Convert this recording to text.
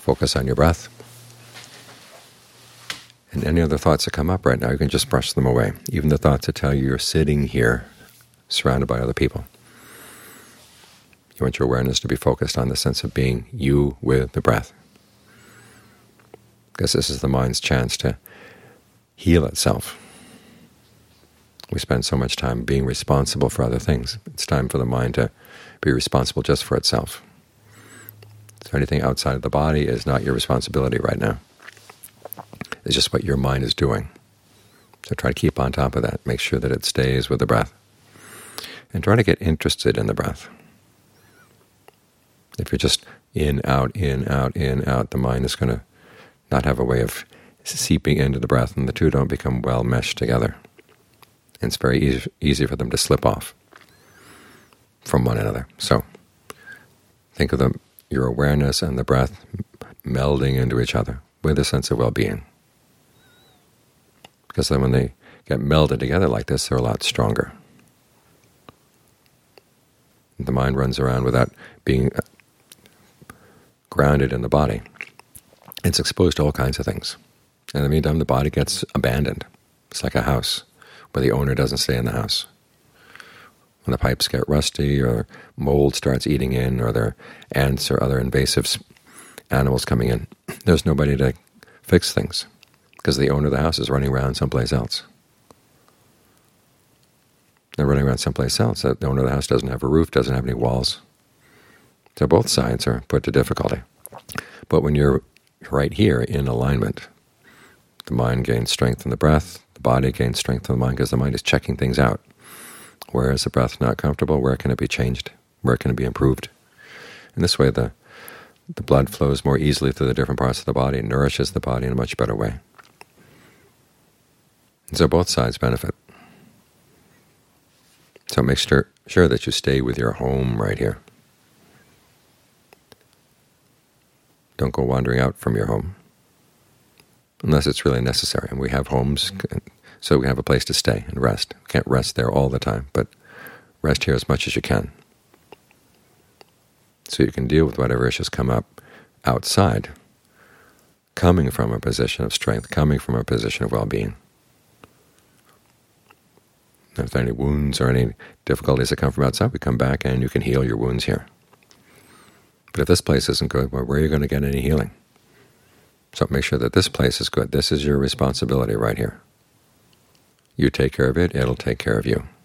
Focus on your breath. And any other thoughts that come up right now, you can just brush them away. Even the thoughts that tell you you're sitting here surrounded by other people. You want your awareness to be focused on the sense of being you with the breath, because this is the mind's chance to heal itself. We spend so much time being responsible for other things. It's time for the mind to be responsible just for itself. So anything outside of the body is not your responsibility right now. It's just what your mind is doing. So try to keep on top of that. Make sure that it stays with the breath. And try to get interested in the breath. If you're just in, out, the mind is going to not have a way of seeping into the breath, and the two don't become well meshed together. And it's very easy for them to slip off from one another. So think of your awareness and the breath melding into each other with a sense of well-being. Because then when they get melded together like this, they're a lot stronger. The mind runs around without being grounded in the body. It's exposed to all kinds of things. And in the meantime, the body gets abandoned. It's like a house where the owner doesn't stay in the house. When the pipes get rusty, or mold starts eating in, or there are ants or other invasive animals coming in, there's nobody to fix things, because the owner of the house is running around someplace else. They're running around someplace else. The owner of the house doesn't have a roof, doesn't have any walls. So both sides are put to difficulty. But when you're right here in alignment, the mind gains strength in the breath, the body gains strength in the mind, because the mind is checking things out. Where is the breath not comfortable? Where can it be changed? Where can it be improved? In this way, the blood flows more easily through the different parts of the body, and nourishes the body in a much better way. And so both sides benefit. So make sure that you stay with your home right here. Don't go wandering out from your home, unless it's really necessary. And we have homes, so we have a place to stay and rest. We can't rest there all the time, but rest here as much as you can, so you can deal with whatever issues come up outside, coming from a position of strength, coming from a position of well-being. If there are any wounds or any difficulties that come from outside, we come back and you can heal your wounds here. But if this place isn't good, well, where are you going to get any healing? So make sure that this place is good. This is your responsibility right here. You take care of it, it'll take care of you.